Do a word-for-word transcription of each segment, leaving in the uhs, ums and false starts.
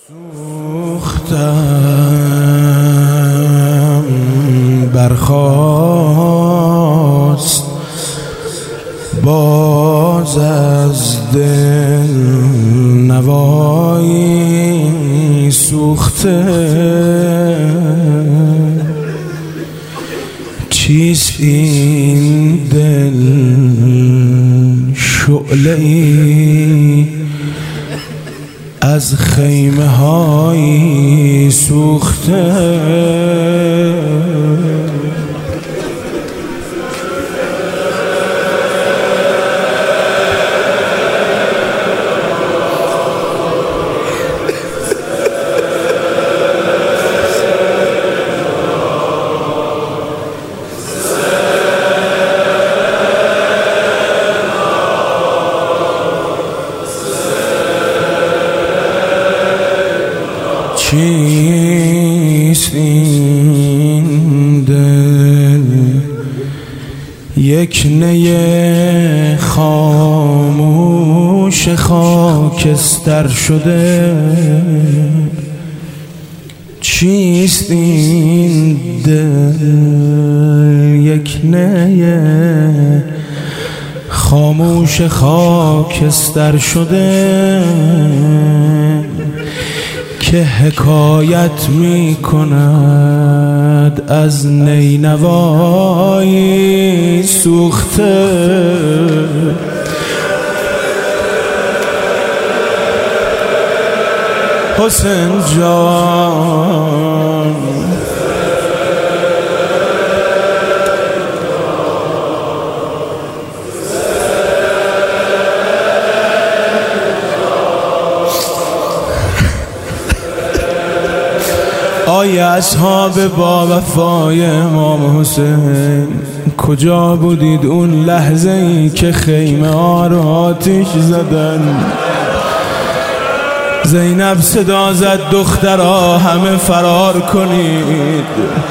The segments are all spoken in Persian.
سوختم برخاست باز از دل نوایی سوخته، چیست این دل شعله‌ای از خیمه های سوخته، چیست این دل یک نی خاموش خاکستر شده، چیست این دل یک نی خاموش خاکستر شده که حکایت می کند از نینوایی سوخته. حسین جان آی اصحاب با وفای امام حسین، کجا بودید اون لحظه ای که خیمه ها رو آتش زدن؟ زینب صدا زد دخترها همه فرار کنید.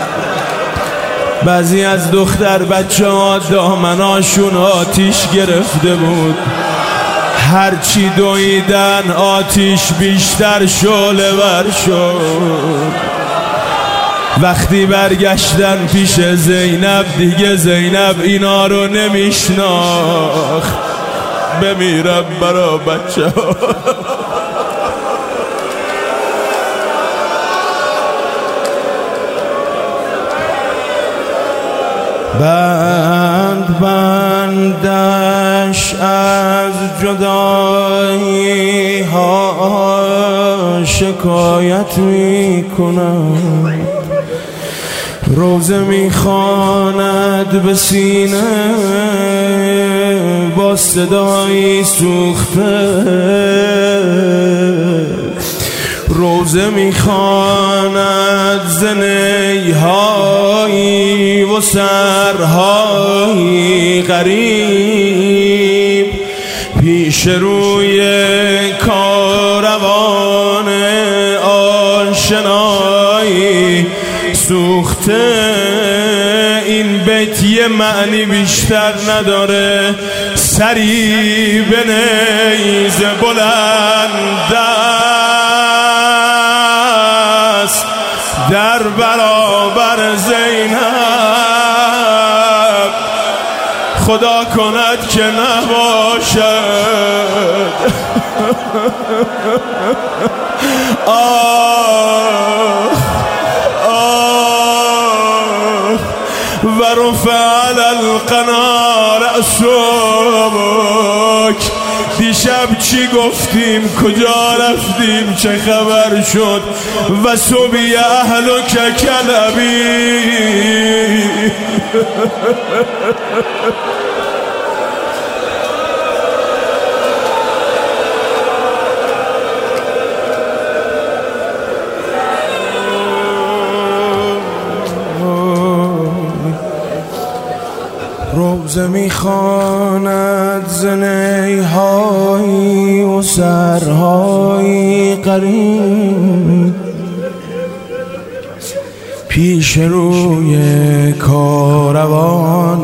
بعضی از دختر بچه ها دامناشون آتیش گرفته بود، هرچی دویدن آتیش بیشتر شعله ور شد. وقتی برگشتن پیش زینب دیگه زینب اینا رو نمیشناخت. بمیرم برا بچه ها. بند بندش از جدایی ها شکایت می کند، روزه می خواند به سینه با صدایی سوخته، روزه می خواند زنی‌هایی و سرهایی غریب پیش روی کاروان آشنایی سوخته. این بیت یه معنی بیشتر نداره، سری به نیزه بلند است در برابر زینب، خدا کند که نباشد. آه آه و رفع القنا رأسک. دیشب چی گفتیم، کجا رفتیم، چه خبر شد؟ و صبی اهلک کلبی. روزه میخواند زنی‌هایی و سرهایی قریب پیش روی کاروان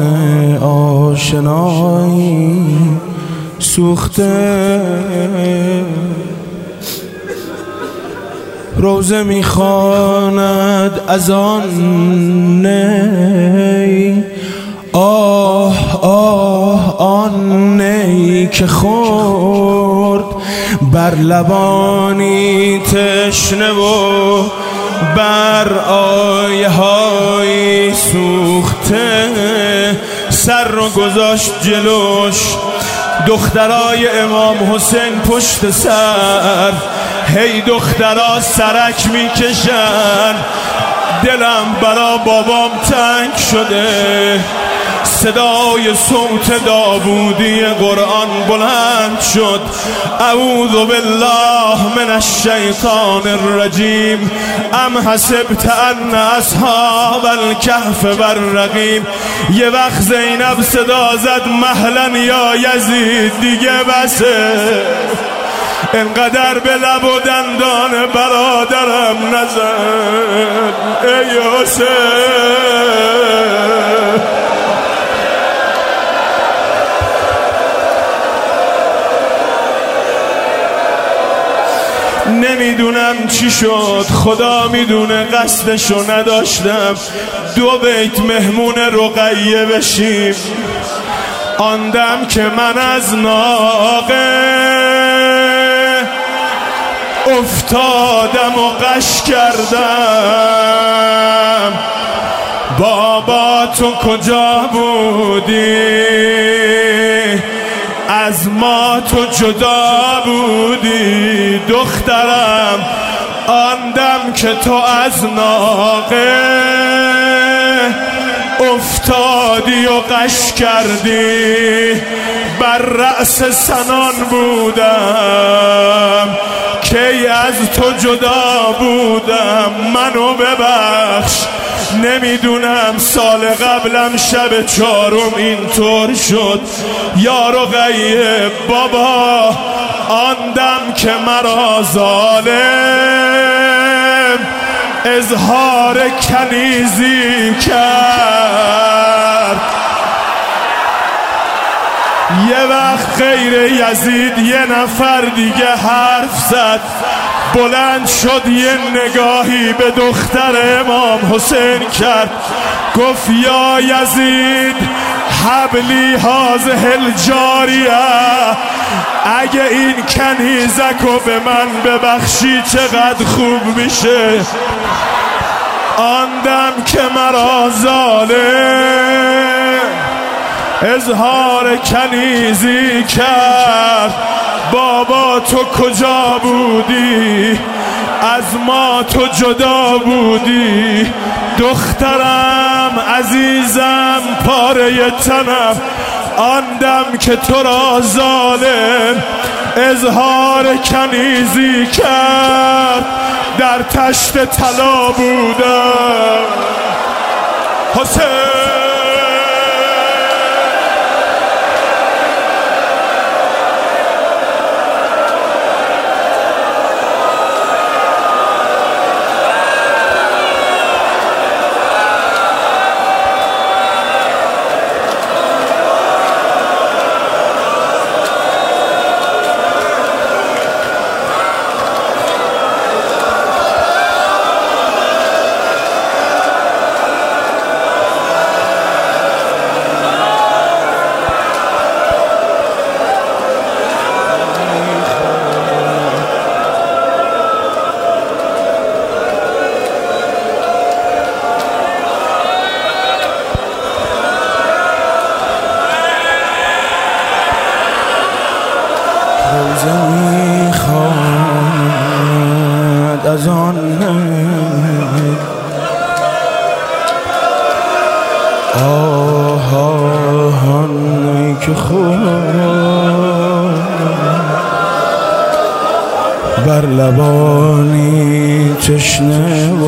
آشنایی سوخته. روزه میخواند از آن نی، آه آه آن نی که خورد بر لبانی تشنه و بر آیه های سوخته. سر رو گذاشت جلوش، دخترای امام حسین پشت سر، هی دخترا سرک میکشن. دلم برا بابام تنگ شده، صدای صوت داوودی قرآن بلند شد. اعوذ بالله من الشیطان الرجیم، ام حسبت ان اصحاب الکهف والرقیم. یه وقت زینب صدا زد مهلا یا یزید، دیگه بسه، انقدر به لب و دندان برادرم نزن ای حسین. نمیدونم چی شد، خدا میدونه، قصدشو نداشتم. دو بیت مهمون رقیه بشیم. آن دم که من از ناقه افتادم و غش کردم، بابا تو کجا بودی؟ از ما تو جدا بودی دخترم. آن دم که تو از ناقه افتادی و غش کردی، بر رأس سنان بودم کی از تو جدا بودم. منو ببخش، نمیدونم سال قبلم شب چهارم اینطور شد. یا رقیه بابا، آن دم که مرا ظالم اظهار کنیزی کرد، یه وقت غیر یزید یه نفر دیگه حرف زد، بلند شد یه نگاهی به دختر امام حسین کرد، گفت یا یزید حبلی هازه الجاریه، اگه این کنیزکو به من ببخشی چقدر خوب میشه. آن دم که مرا ظالم اظهار کنیزی کرد، بابا تو کجا بودی؟ از ما تو جدا بودی دخترم عزیزم پاره تنم. آن دم که تو را ظالم اظهار کنیزی کرد، در تشت طلا بودم حسین. روزه میخواند از آن آه آهان که خورد بر لبانی تشنه و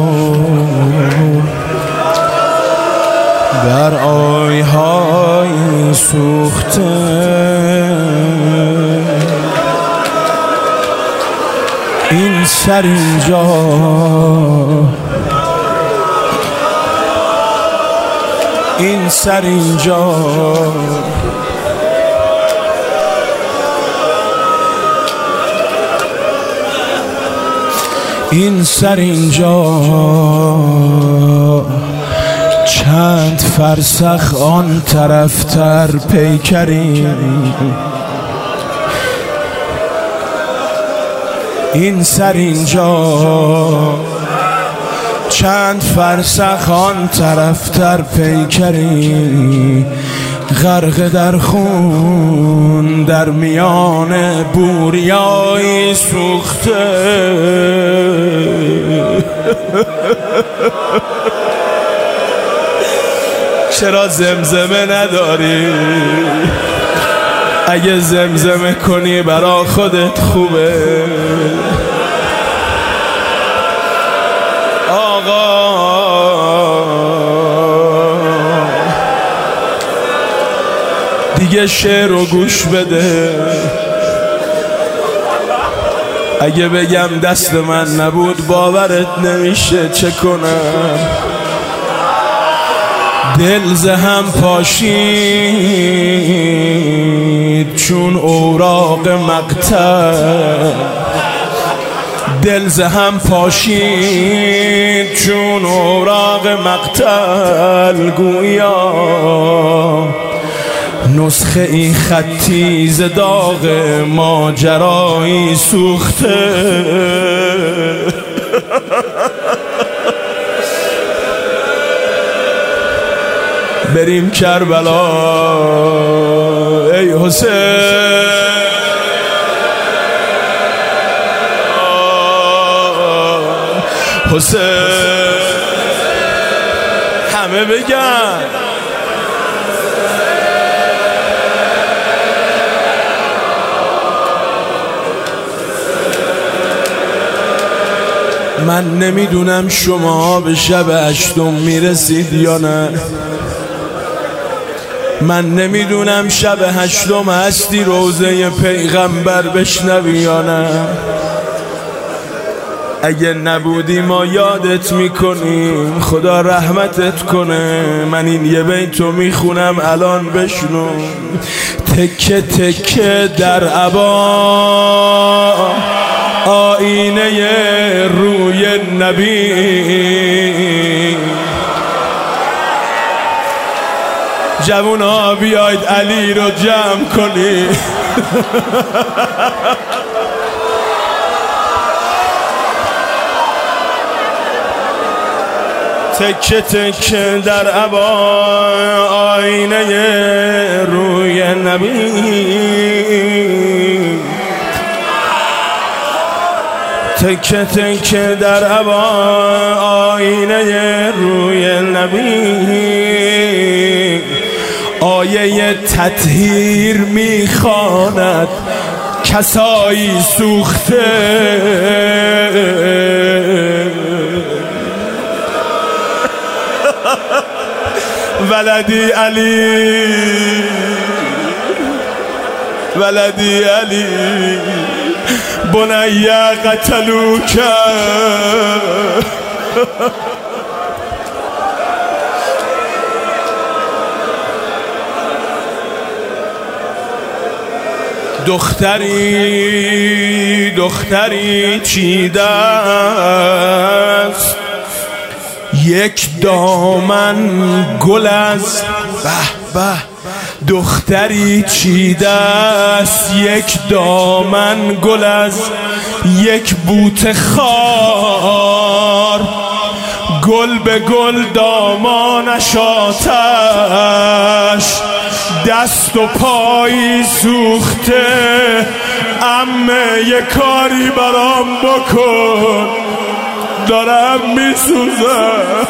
بر آیهای سوخته. این سر اینجا این سر اینجا این سر اینجا چند فرسخ آن طرفتر پیکری، این سر اینجا چند فرسخ آن طرفتر پیکری، غرق در خون در میان بوریایی سوخته. چرا زمزمه نداری؟ اگه زمزمه کنی برا خودت خوبه. آقا دیگه شعر رو گوش بده. اگه بگم دست من نبود باورت نمیشه. چه کنم؟ دل ز هم پاشید چون اوراق مقتل، دل ز هم پاشید چون اوراق مقتل، گویا نسخه ای خطی ز داغ ماجرایی سوخته. بریم کربلا ای حسین، حسین همه بگن من نمیدونم شما به شب هشتم میرسید یا نه. من نمیدونم شب هشتم هستی روزه پیغمبر بشنوی یا نه. اگه نبودی ما یادت میکنیم، خدا رحمتت کنه. من این یه بیتو میخونم الان بشنو. تکه تکه در عبا آینه روی نبی، جوونا بیاید علی رو جمع کنی. تکه تکه در عبا آینه روی نبی، تکه تکه در عبا آینه روی نبی، آیه تطهیر میخواند کسایی سوخته. ولدی علی ولدی علی بنی قتلوک. دختری دختری چیده است یک دامن گل از به به، دختری چیده است یک دامن گل از یک بوته خار، گل به گل دامانش آتش، دست و پایی سوخته. عمه یه کاری برام بکن دارم میسوزم.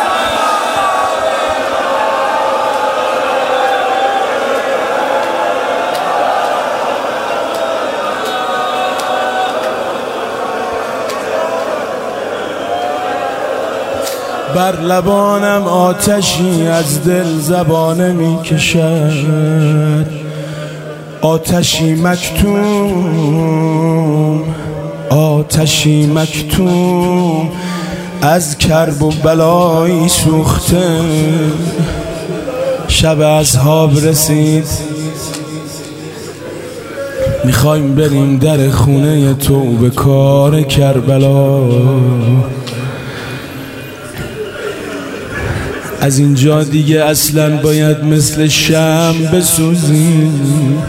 بر لبانم آتشی از دل زبانه می کشد، آتشی مکتوم آتشی مکتوم از کرب و بلایی سوخته. شب اصحاب رسید میخوایم بریم در خونه تو به کار کربلا. از اینجا دیگه اصلا باید مثل شمع بسوزیم.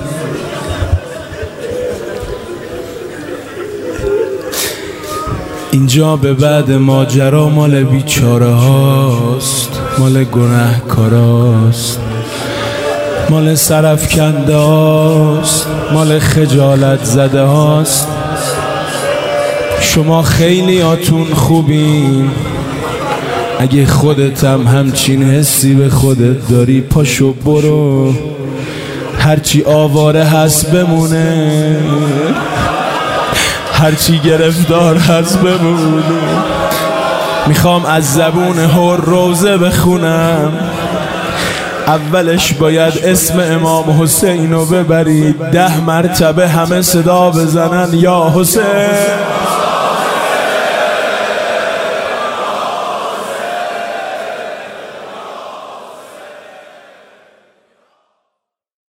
اینجا به بعد ماجرا مال بیچاره هاست، مال گناهکاراست، مال سرفکنده هاست، مال خجالت زده هاست. شما خیلی آتون خوبین. اگه خودت هم همچین حسی به خودت داری پاشو برو، هرچی آواره هست بمونه، هرچی گرفتار هست بمونه. میخوام از زبون هر روزه بخونم. اولش باید اسم امام حسین رو ببرید، ده مرتبه همه صدا بزنن یا حسین.